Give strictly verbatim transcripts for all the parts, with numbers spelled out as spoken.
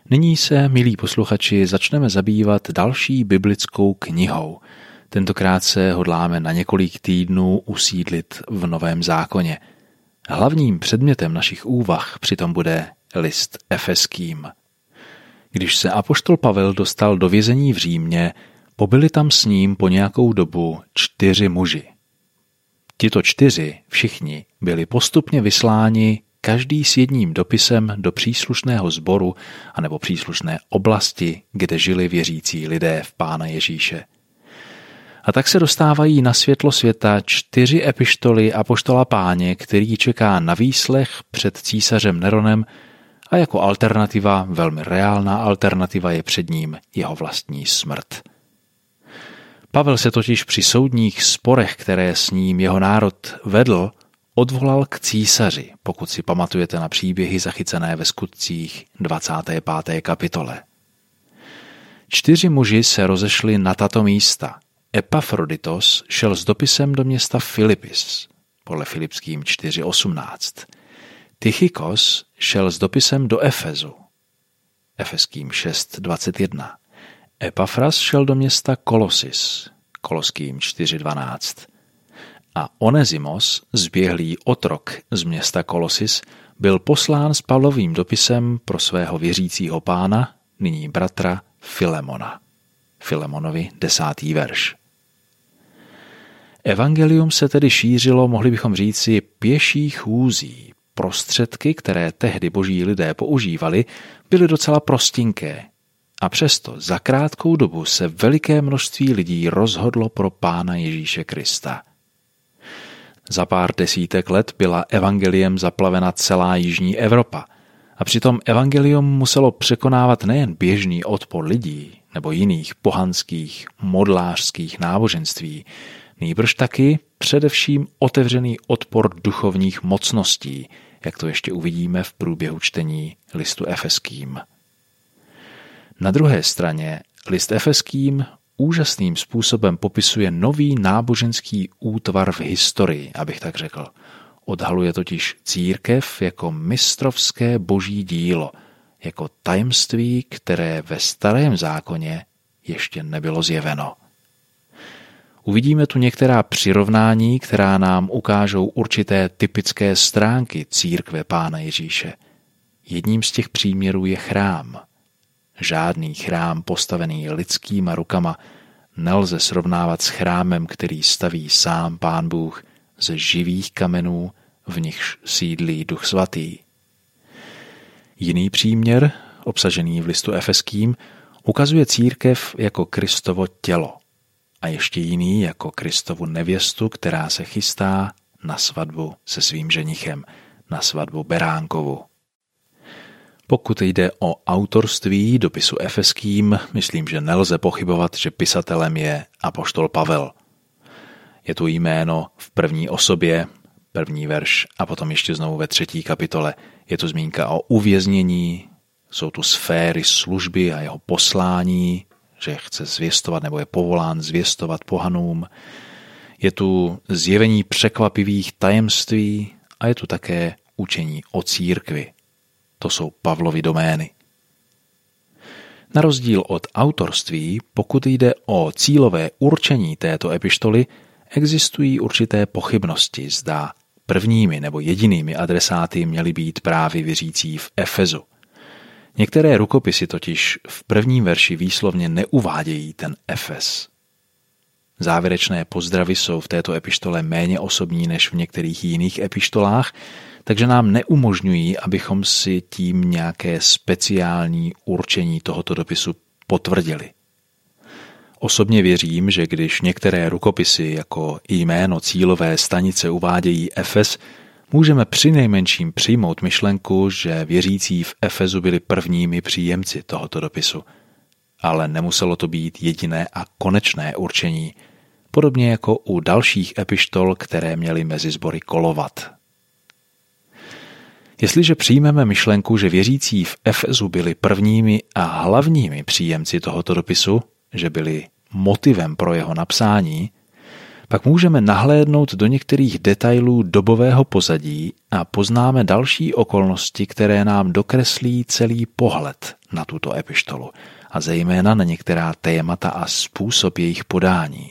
Nyní se, milí posluchači, začneme zabývat další biblickou knihou. Tentokrát se hodláme na několik týdnů usídlit v Novém zákoně. Hlavním předmětem našich úvah přitom bude list Efeským. Když se apoštol Pavel dostal do vězení v Římě, pobyli tam s ním po nějakou dobu čtyři muži. Tito čtyři všichni byli postupně vysláni každý s jedním dopisem do příslušného sboru anebo příslušné oblasti, kde žili věřící lidé v Pána Ježíše. A tak se dostávají na světlo světa čtyři epištoly apoštola Páně, který čeká na výslech před císařem Neronem a jako alternativa, velmi reálná alternativa je před ním jeho vlastní smrt. Pavel se totiž při soudních sporech, které s ním jeho národ vedl, odvolal k císaři, pokud si pamatujete na příběhy zachycené ve Skutcích dvacáté páté kapitole. Čtyři muži se rozešli na tato místa. Epafroditos šel s dopisem do města Filipis, podle Filipským čtyři osmnáct. Tychikos šel s dopisem do Efezu, Efeským šest dvacet jedna. Epafras šel do města Kolosis, Koloským čtyři dvanáct. A Onezimos, zběhlý otrok z města Kolosis, byl poslán s Pavlovým dopisem pro svého věřícího pána, nyní bratra Filemona. Filemonovi desátý verš. Evangelium se tedy šířilo, mohli bychom říci, pěší chůzí. Prostředky, které tehdy boží lidé používali, byly docela prostinké. A přesto za krátkou dobu se veliké množství lidí rozhodlo pro Pána Ježíše Krista. Za pár desítek let byla evangeliem zaplavena celá jižní Evropa a přitom evangelium muselo překonávat nejen běžný odpor lidí nebo jiných pohanských, modlářských náboženství, nýbrž taky především otevřený odpor duchovních mocností, jak to ještě uvidíme v průběhu čtení listu Efeským. Na druhé straně list Efeským úžasným způsobem popisuje nový náboženský útvar v historii, abych tak řekl. Odhaluje totiž církev jako mistrovské boží dílo, jako tajemství, které ve Starém zákoně ještě nebylo zjeveno. Uvidíme tu některá přirovnání, která nám ukážou určité typické stránky církve Pána Ježíše. Jedním z těch příměrů je chrám. Žádný chrám postavený lidskýma rukama nelze srovnávat s chrámem, který staví sám Pán Bůh ze živých kamenů, v nichž sídlí Duch Svatý. Jiný příměr, obsažený v listu Efeským, ukazuje církev jako Kristovo tělo a ještě jiný jako Kristovu nevěstu, která se chystá na svatbu se svým ženichem, na svatbu Beránkovu. Pokud jde o autorství dopisu Efeským, myslím, že nelze pochybovat, že pisatelem je apoštol Pavel. Je tu jméno v první osobě, první verš a potom ještě znovu ve třetí kapitole. Je tu zmínka o uvěznění, jsou tu sféry služby a jeho poslání, že chce zvěstovat nebo je povolán zvěstovat pohanům. Je tu zjevení překvapivých tajemství a je tu také učení o církvi. To jsou Pavlovy domény. Na rozdíl od autorství, pokud jde o cílové určení této epištoly, existují určité pochybnosti, zda prvními nebo jedinými adresáty měly být právě věřící v Efezu. Některé rukopisy totiž v prvním verši výslovně neuvádějí ten Efes. Závěrečné pozdravy jsou v této epištole méně osobní než v některých jiných epištolách, takže nám neumožňují, abychom si tím nějaké speciální určení tohoto dopisu potvrdili. Osobně věřím, že když některé rukopisy jako jméno cílové stanice uvádějí Efes, můžeme přinejmenším přijmout myšlenku, že věřící v Efezu byli prvními příjemci tohoto dopisu. Ale nemuselo to být jediné a konečné určení, podobně jako u dalších epištol, které měly mezi sbory kolovat. Jestliže přijmeme myšlenku, že věřící v Efezu byli prvními a hlavními příjemci tohoto dopisu, že byli motivem pro jeho napsání, Pak můžeme nahlédnout do některých detailů dobového pozadí a poznáme další okolnosti, které nám dokreslí celý pohled na tuto epištolu a zejména na některá témata a způsob jejich podání.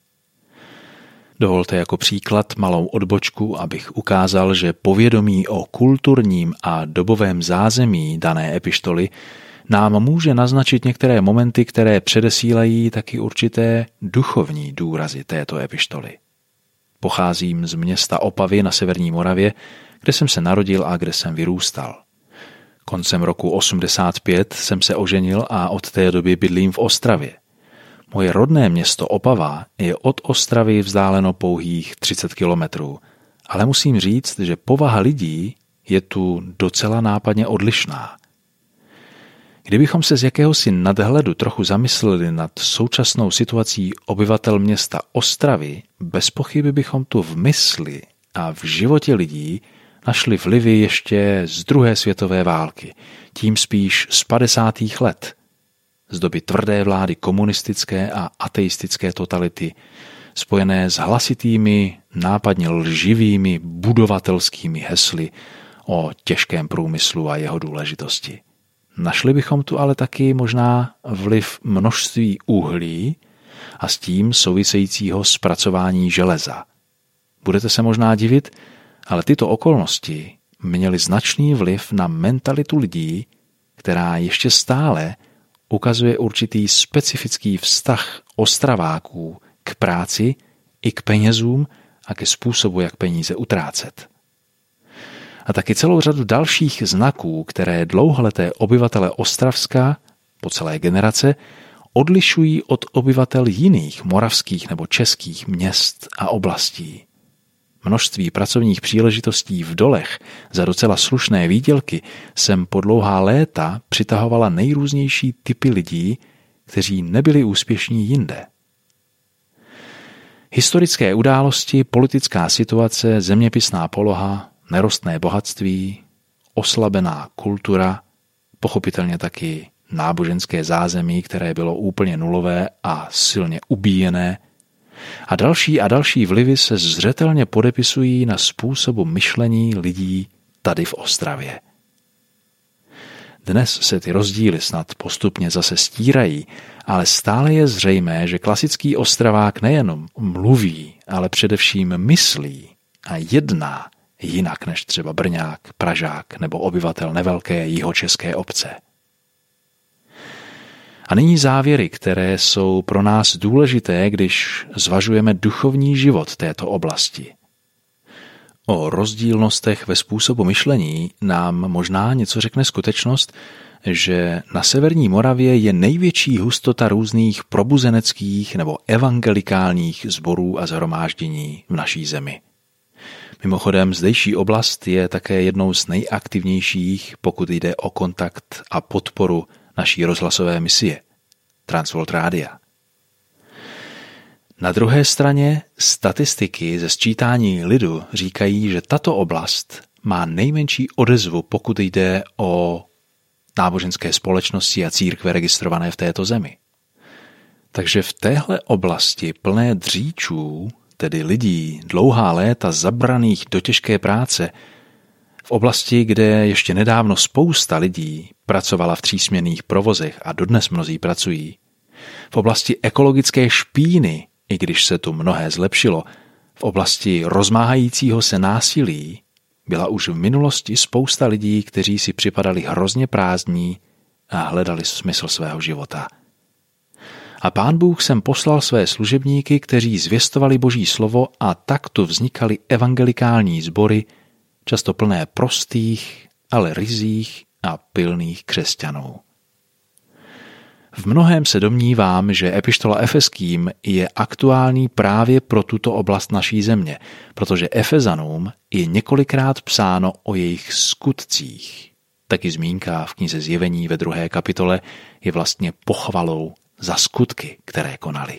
Dovolte jako příklad malou odbočku, abych ukázal, že povědomí o kulturním a dobovém zázemí dané epištoly nám může naznačit některé momenty, které předesílají taky určité duchovní důrazy této epištoly. Pocházím z města Opavy na severní Moravě, kde jsem se narodil a kde jsem vyrůstal. Koncem roku osmdesát pět jsem se oženil a od té doby bydlím v Ostravě. Moje rodné město Opava je od Ostravy vzdáleno pouhých třicet kilometrů, ale musím říct, že povaha lidí je tu docela nápadně odlišná. Kdybychom se z jakéhosi nadhledu trochu zamysleli nad současnou situací obyvatel města Ostravy, bez pochyby bychom tu v mysli a v životě lidí našli vlivy ještě z druhé světové války, tím spíš z padesátých let, z doby tvrdé vlády komunistické a ateistické totality, spojené s hlasitými, nápadně lživými budovatelskými hesly o těžkém průmyslu a jeho důležitosti. Našli bychom tu ale taky možná vliv množství uhlí a s tím souvisejícího zpracování železa. Budete se možná divit, ale tyto okolnosti měly značný vliv na mentalitu lidí, která ještě stále ukazuje určitý specifický vztah Ostraváků k práci i k penězům a ke způsobu, jak peníze utrácet. A taky celou řadu dalších znaků, které dlouholeté obyvatele Ostravska po celé generace odlišují od obyvatel jiných moravských nebo českých měst a oblastí. Množství pracovních příležitostí v dolech za docela slušné výdělky sem po dlouhá léta přitahovala nejrůznější typy lidí, kteří nebyli úspěšní jinde. Historické události, politická situace, zeměpisná poloha, nerostné bohatství, oslabená kultura, pochopitelně taky náboženské zázemí, které bylo úplně nulové a silně ubíjené, a další a další vlivy se zřetelně podepisují na způsobu myšlení lidí tady v Ostravě. Dnes se ty rozdíly snad postupně zase stírají, ale stále je zřejmé, že klasický Ostravák nejenom mluví, ale především myslí a jedná jinak než třeba Brňák, Pražák nebo obyvatel nevelké jihočeské obce. A nyní závěry, které jsou pro nás důležité, když zvažujeme duchovní život této oblasti. O rozdílnostech ve způsobu myšlení nám možná něco řekne skutečnost, že na severní Moravě je největší hustota různých probuzeneckých nebo evangelikálních sborů a shromáždění v naší zemi. Mimochodem, zdejší oblast je také jednou z nejaktivnějších, pokud jde o kontakt a podporu naší rozhlasové misie, Transworld Rádia. Na druhé straně statistiky ze sčítání lidu říkají, že tato oblast má nejmenší odezvu, pokud jde o náboženské společnosti a církve registrované v této zemi. Takže v téhle oblasti plné dříčů, tedy lidí dlouhá léta zabraných do těžké práce, v oblasti, kde ještě nedávno spousta lidí pracovala v třísměnných provozech a dodnes mnozí pracují, v oblasti ekologické špíny, i když se tu mnohé zlepšilo, v oblasti rozmáhajícího se násilí, byla už v minulosti spousta lidí, kteří si připadali hrozně prázdní a hledali smysl svého života. A Pán Bůh sem poslal své služebníky, kteří zvěstovali Boží slovo, a tak tu vznikaly evangelikální sbory, často plné prostých, ale ryzích a pilných křesťanů. V mnohém se domnívám, že epištola Efeským je aktuální právě pro tuto oblast naší země, protože Efezanům je několikrát psáno o jejich skutcích. Taky zmínka v knize Zjevení ve druhé kapitole je vlastně pochvalou za skutky, které konali.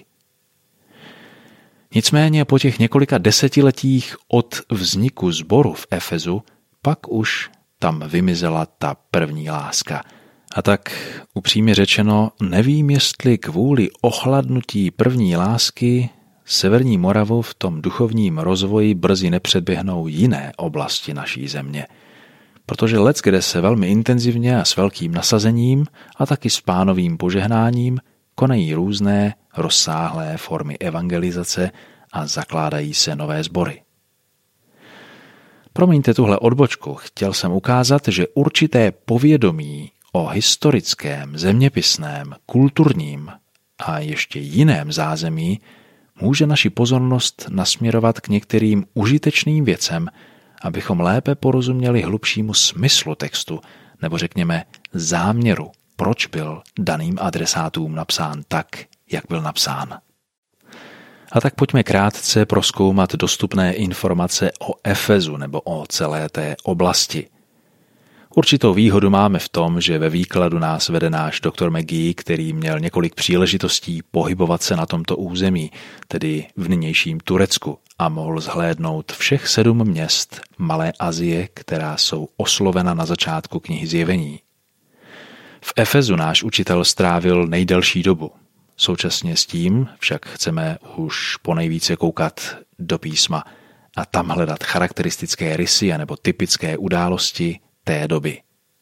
Nicméně po těch několika desetiletích od vzniku sboru v Efezu pak už tam vymizela ta první láska. A tak upřímně řečeno nevím, jestli kvůli ochladnutí první lásky Severní Moravu v tom duchovním rozvoji brzy nepředběhnou jiné oblasti naší země, protože leckde se velmi intenzivně a s velkým nasazením a taky s Pánovým požehnáním konají různé rozsáhlé formy evangelizace a zakládají se nové sbory. Promiňte tuhle odbočku, chtěl jsem ukázat, že určité povědomí o historickém, zeměpisném, kulturním a ještě jiném zázemí může naši pozornost nasměrovat k některým užitečným věcem, abychom lépe porozuměli hlubšímu smyslu textu, nebo řekněme záměru, proč byl daným adresátům napsán tak, jak byl napsán. A tak pojďme krátce prozkoumat dostupné informace o Efezu nebo o celé té oblasti. Určitou výhodu máme v tom, že ve výkladu nás vede náš doktor McGee, který měl několik příležitostí pohybovat se na tomto území, tedy v nynějším Turecku, a mohl zhlédnout všech sedm měst Malé Asie, která jsou oslovena na začátku knihy Zjevení. V Efezu náš učitel strávil nejdelší dobu. Současně s tím však chceme už ponejvíce koukat do písma a tam hledat charakteristické rysy anebo typické události té doby.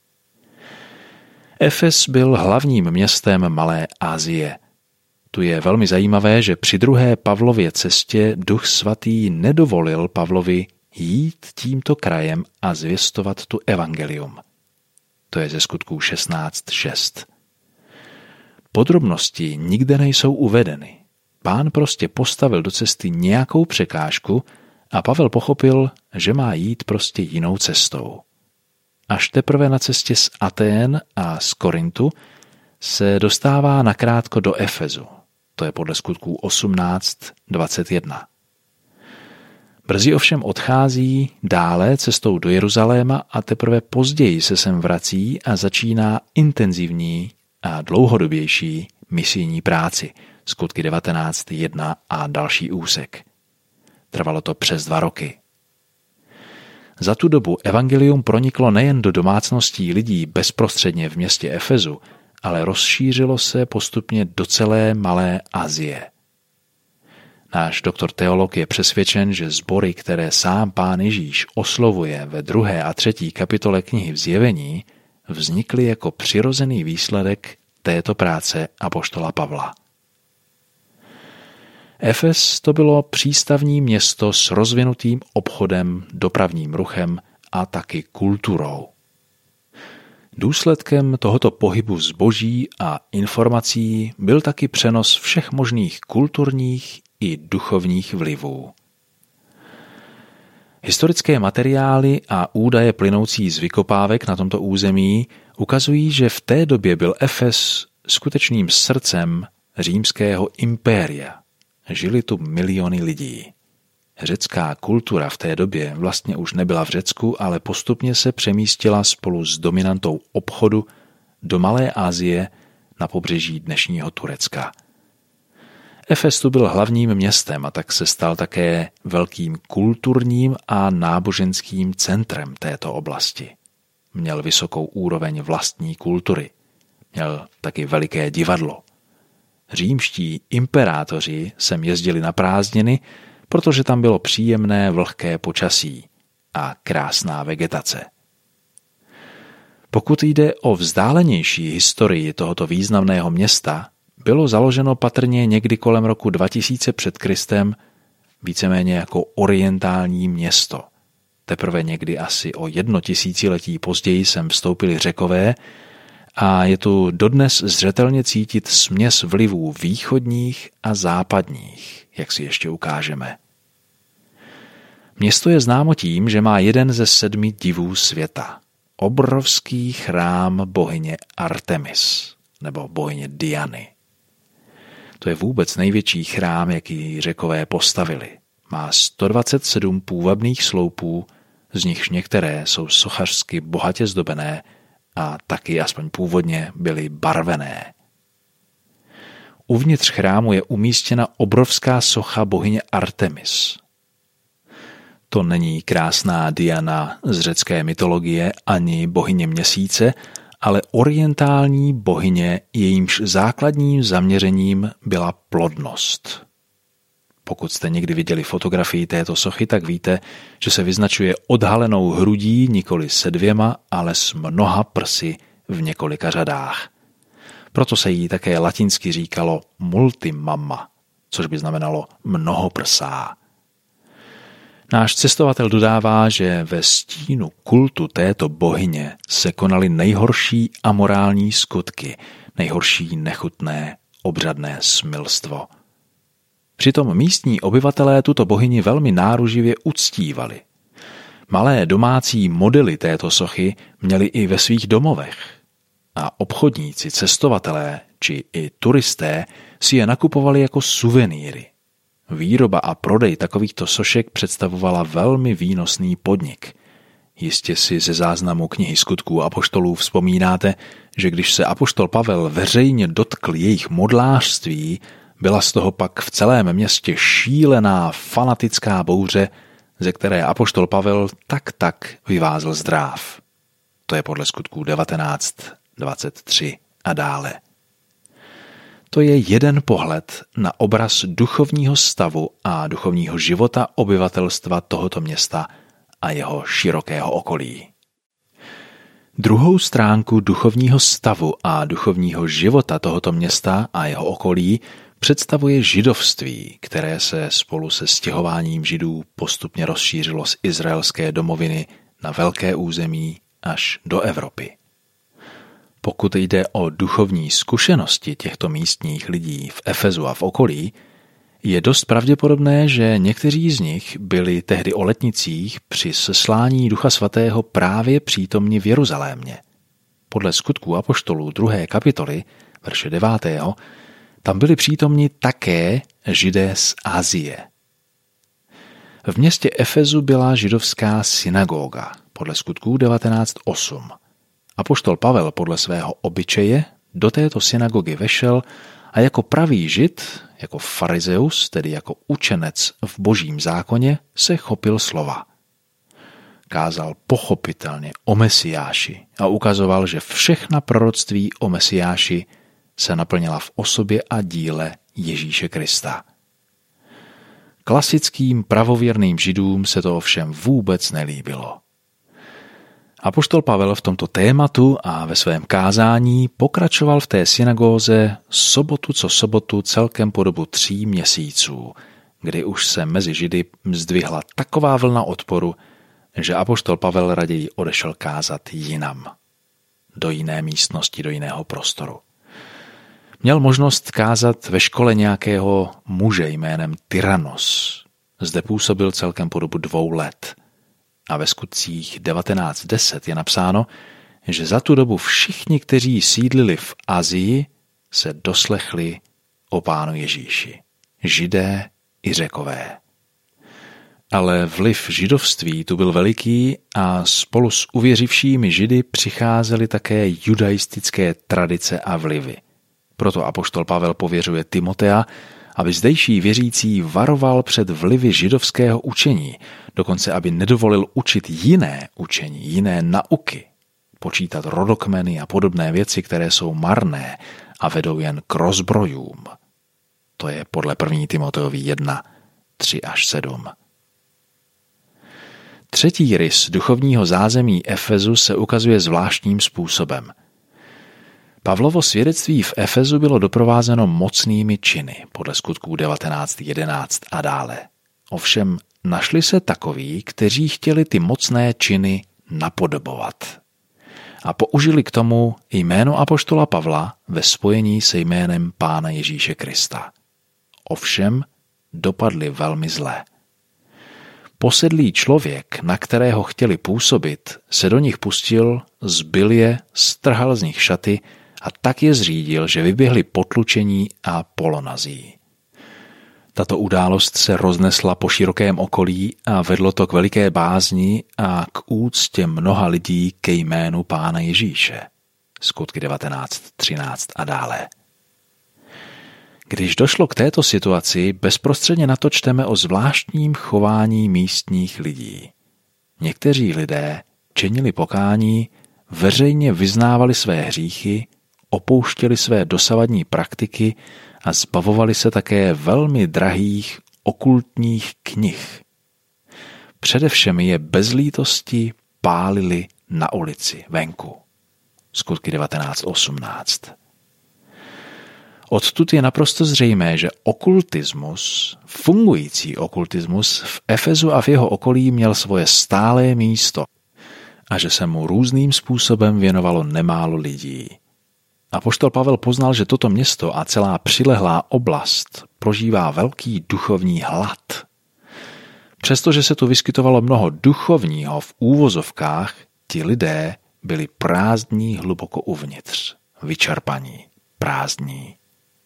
Efes byl hlavním městem Malé Asie. Tu je velmi zajímavé, že při druhé Pavlově cestě Duch Svatý nedovolil Pavlovi jít tímto krajem a zvěstovat tu evangelium. To je ze Skutků šestnáct šest. Podrobnosti nikde nejsou uvedeny. Pán prostě postavil do cesty nějakou překážku a Pavel pochopil, že má jít prostě jinou cestou. Až teprve na cestě z Atén a z Korintu se dostává nakrátko do Efezu. To je podle Skutků osmnáct dvacet jedna. Brzy ovšem odchází dále cestou do Jeruzaléma a teprve později se sem vrací a začíná intenzivní a dlouhodobější misijní práci. Skutky devatenáct jedna a další úsek. Trvalo to přes dva roky. Za tu dobu evangelium proniklo nejen do domácností lidí bezprostředně v městě Efezu, ale rozšířilo se postupně do celé Malé Asie. Náš doktor teolog je přesvědčen, že sbory, které sám Pán Ježíš oslovuje ve druhé a třetí kapitole knihy Zjevení, vznikly jako přirozený výsledek této práce apoštola Pavla. Efes to bylo přístavní město s rozvinutým obchodem, dopravním ruchem a taky kulturou. Důsledkem tohoto pohybu zboží a informací byl taky přenos všech možných kulturních i duchovních vlivů. Historické materiály a údaje plynoucí z vykopávek na tomto území ukazují, že v té době byl Efes skutečným srdcem římského impéria. Žili tu miliony lidí. Řecká kultura v té době vlastně už nebyla v Řecku, ale postupně se přemístila spolu s dominantou obchodu do Malé Asie na pobřeží dnešního Turecka. Efes tu byl hlavním městem a tak se stal také velkým kulturním a náboženským centrem této oblasti. Měl vysokou úroveň vlastní kultury. Měl taky veliké divadlo. Římští imperátoři sem jezdili na prázdniny, protože tam bylo příjemné vlhké počasí a krásná vegetace. Pokud jde o vzdálenější historii tohoto významného města, bylo založeno patrně někdy kolem roku dva tisíce před Kristem, víceméně jako orientální město. Teprve někdy asi o jedno tisíciletí později sem vstoupili Řekové a je tu dodnes zřetelně cítit směs vlivů východních a západních, jak si ještě ukážeme. Město je známo tím, že má jeden ze sedmi divů světa. Obrovský chrám bohyně Artemis, nebo bohyně Diany. To je vůbec největší chrám, jaký Řekové postavili. Má sto dvacet sedm půvabných sloupů, z nichž některé jsou sochařsky bohatě zdobené a taky aspoň původně byly barvené. Uvnitř chrámu je umístěna obrovská socha bohyně Artemis. To není krásná Diana z řecké mytologie ani bohyně měsíce, ale orientální bohyně, jejímž základním zaměřením byla plodnost. Pokud jste někdy viděli fotografii této sochy, tak víte, že se vyznačuje odhalenou hrudí nikoli se dvěma, ale s mnoha prsy v několika řadách. Proto se jí také latinsky říkalo multimamma, což by znamenalo mnohoprsá. Náš cestovatel dodává, že ve stínu kultu této bohyně se konaly nejhorší amorální skutky, nejhorší nechutné obřadné smilstvo. Přitom místní obyvatelé tuto bohyni velmi náruživě uctívali. Malé domácí modely této sochy měli i ve svých domovech. A obchodníci, cestovatelé či i turisté si je nakupovali jako suvenýry. Výroba a prodej takovýchto sošek představovala velmi výnosný podnik. Jistě si ze záznamu knihy Skutků apoštolů vzpomínáte, že když se apoštol Pavel veřejně dotkl jejich modlářství, byla z toho pak v celém městě šílená fanatická bouře, ze které apoštol Pavel tak tak vyvázl zdráv. To je podle Skutků devatenáct dvacet tři a dále. To je jeden pohled na obraz duchovního stavu a duchovního života obyvatelstva tohoto města a jeho širokého okolí. Druhou stránku duchovního stavu a duchovního života tohoto města a jeho okolí představuje židovství, které se spolu se stěhováním židů postupně rozšířilo z izraelské domoviny na velké území až do Evropy. Pokud jde o duchovní zkušenosti těchto místních lidí v Efezu a v okolí, je dost pravděpodobné, že někteří z nich byli tehdy o letnicích při seslání Ducha Svatého právě přítomni v Jeruzalémě. Podle Skutků apoštolů druhé kapitoly, verše devátého, tam byli přítomni také Židé z Asie. V městě Efezu byla židovská synagoga, podle Skutků devatenáct osm. Apoštol Pavel podle svého obyčeje do této synagogy vešel a jako pravý žid, jako farizeus, tedy jako učenec v božím zákoně, se chopil slova. Kázal pochopitelně o Mesiáši a ukazoval, že všechna proroctví o Mesiáši se naplnila v osobě a díle Ježíše Krista. Klasickým pravověrným židům se to ovšem vůbec nelíbilo. Apoštol Pavel v tomto tématu a ve svém kázání pokračoval v té synagóze sobotu co sobotu celkem po dobu tří měsíců, kdy už se mezi Židy zdvihla taková vlna odporu, že apoštol Pavel raději odešel kázat jinam, do jiné místnosti, do jiného prostoru. Měl možnost kázat ve škole nějakého muže jménem Tyrannos. Zde působil celkem po dobu dvou let. A ve Skutcích devatenáct deset je napsáno, že za tu dobu všichni, kteří sídlili v Asii, se doslechli o Pánu Ježíši. Židé i Řekové. Ale vliv židovství tu byl veliký a spolu s uvěřivšími Židy přicházely také judaistické tradice a vlivy. Proto apoštol Pavel pověřuje Timotea, aby zdejší věřící varoval před vlivy židovského učení, dokonce aby nedovolil učit jiné učení, jiné nauky, počítat rodokmeny a podobné věci, které jsou marné a vedou jen k rozbrojům. To je podle první Timoteovi jedna, tři až sedm. Třetí rys duchovního zázemí Efezu se ukazuje zvláštním způsobem. Pavlovo svědectví v Efezu bylo doprovázeno mocnými činy, podle Skutků devatenáct jedenáct a dále. Ovšem našli se takoví, kteří chtěli ty mocné činy napodobovat. A použili k tomu jméno apoštola Pavla ve spojení se jménem Pána Ježíše Krista. Ovšem dopadli velmi zlé. Posedlý člověk, na kterého chtěli působit, se do nich pustil, zbil je, strhal z nich šaty a tak je zřídil, že vyběhli potlučení a polonazí. Tato událost se roznesla po širokém okolí a vedlo to k veliké bázni a k úctě mnoha lidí ke jménu Pána Ježíše. Skutky devatenáct třináct a dále. Když došlo k této situaci, bezprostředně na to čteme o zvláštním chování místních lidí. Někteří lidé činili pokání, veřejně vyznávali své hříchy, opouštěli své dosavadní praktiky a zbavovali se také velmi drahých okultních knih. Především je bez lítosti pálili na ulici, venku. Skutky devatenáct osmnáct. Odtud je naprosto zřejmé, že okultismus, fungující okultismus v Efezu a v jeho okolí měl svoje stálé místo a že se mu různým způsobem věnovalo nemálo lidí. Apoštol Pavel poznal, že toto město a celá přilehlá oblast prožívá velký duchovní hlad. Přestože se tu vyskytovalo mnoho duchovního v úvozovkách, ti lidé byli prázdní hluboko uvnitř, vyčerpaní, prázdní.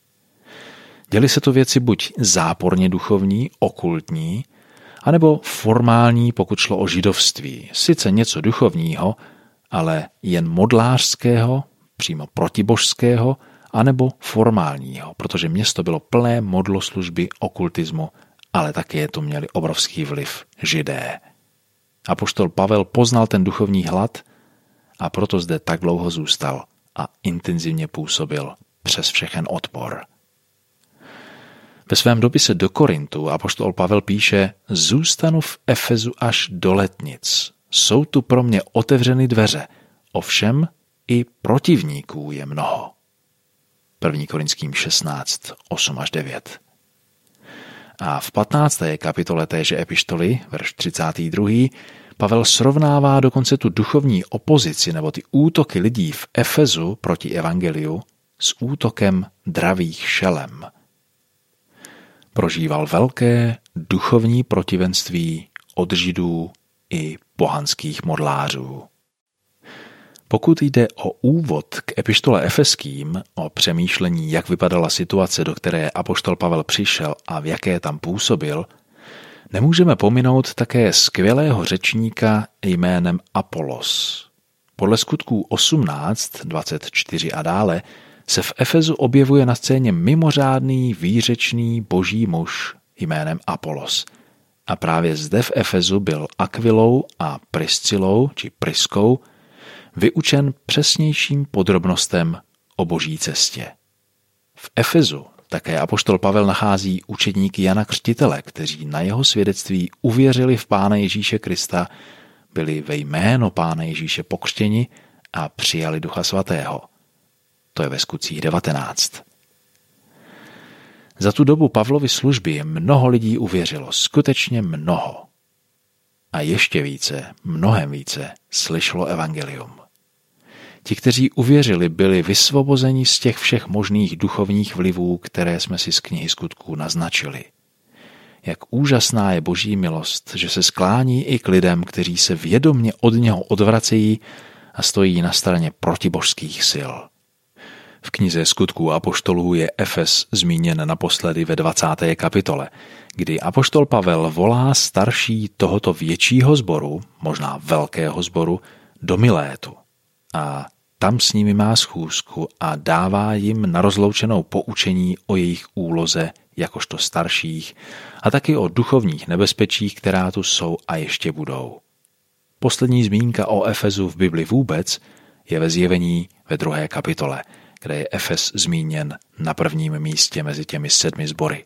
Děly se to věci buď záporně duchovní, okultní, anebo formální, pokud šlo o židovství. Sice něco duchovního, ale jen modlářského, přímo protibožského, anebo formálního, protože město bylo plné modloslužby, okultismu, ale také to měli obrovský vliv Židé. Apoštol Pavel poznal ten duchovní hlad a proto zde tak dlouho zůstal a intenzivně působil přes všechen odpor. Ve svém dopise do Korintu apoštol Pavel píše: zůstanu v Efezu až do letnic. Jsou tu pro mě otevřeny dveře, ovšem i protivníků je mnoho. první Korinským šestnáct, osm až devět. A v patnácté kapitole téže epištoly, verš třicátý druhý, Pavel srovnává dokonce tu duchovní opozici nebo ty útoky lidí v Efezu proti evangeliu s útokem dravých šelem. Prožíval velké duchovní protivenství od Židů i pohanských modlářů. Pokud jde o úvod k epištole Efeským, o přemýšlení, jak vypadala situace, do které apoštol Pavel přišel a v jaké tam působil, nemůžeme pominout také skvělého řečníka jménem Apolos. Podle skutků osmnáct, dvacet čtyři a dále se v Efezu objevuje na scéně mimořádný výřečný boží muž jménem Apolos. A právě zde v Efezu byl Akvilou a Priscilou, či Priskou, vyučen přesnějším podrobnostem o boží cestě. V Efezu také apoštol Pavel nachází učedníky Jana Křtitele, kteří na jeho svědectví uvěřili v Pána Ježíše Krista, byli ve jméno Pána Ježíše pokřtěni a přijali Ducha Svatého. To je ve skutcích devatenáct. Za tu dobu Pavlovy služby mnoho lidí uvěřilo, skutečně mnoho. A ještě více, mnohem více, slyšelo evangelium. Ti, kteří uvěřili, byli vysvobozeni z těch všech možných duchovních vlivů, které jsme si z knihy Skutků naznačili. Jak úžasná je boží milost, že se sklání i k lidem, kteří se vědomně od něho odvracejí a stojí na straně protibožských sil. V knize Skutků apoštolů je Efes zmíněn naposledy ve dvacáté kapitole, kdy apoštol Pavel volá starší tohoto většího sboru, možná velkého sboru, do Milétu. A tam s nimi má schůzku a dává jim na rozloučenou poučení o jejich úloze jakožto starších a taky o duchovních nebezpečích, která tu jsou a ještě budou. Poslední zmínka o Efezu v Bibli vůbec je ve Zjevení ve druhé kapitole, kde je Efes zmíněn na prvním místě mezi těmi sedmi sbory.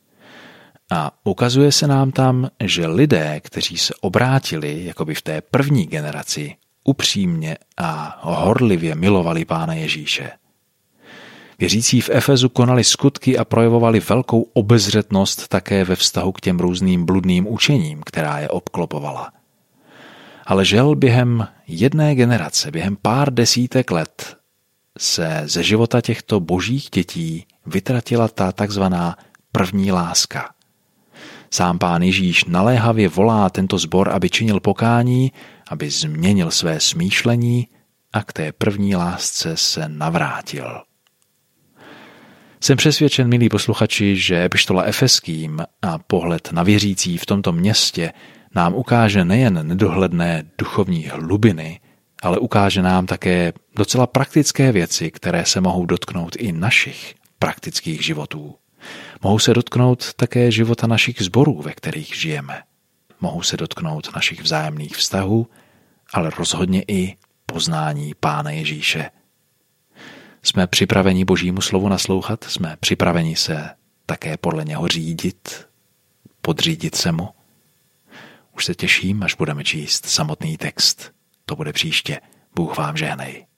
A ukazuje se nám tam, že lidé, kteří se obrátili jakoby v té první generaci, upřímně a horlivě milovali Pána Ježíše. Věřící v Efezu konali skutky a projevovali velkou obezřetnost také ve vztahu k těm různým bludným učením, která je obklopovala. Ale žel během jedné generace, během pár desítek let, se ze života těchto božích dětí vytratila ta takzvaná první láska. Sám Pán Ježíš naléhavě volá tento sbor, aby činil pokání, aby změnil své smýšlení a k té první lásce se navrátil. Jsem přesvědčen, milí posluchači, že epištola Efeským a pohled na věřící v tomto městě nám ukáže nejen nedohledné duchovní hlubiny, ale ukáže nám také docela praktické věci, které se mohou dotknout i našich praktických životů. Mohou se dotknout také života našich sborů, ve kterých žijeme. Mohou se dotknout našich vzájemných vztahů, ale rozhodně i poznání Pána Ježíše. Jsme připraveni Božímu slovu naslouchat, jsme připraveni se také podle něho řídit, podřídit se mu? Už se těším, až budeme číst samotný text. To bude příště. Bůh vám žehnej.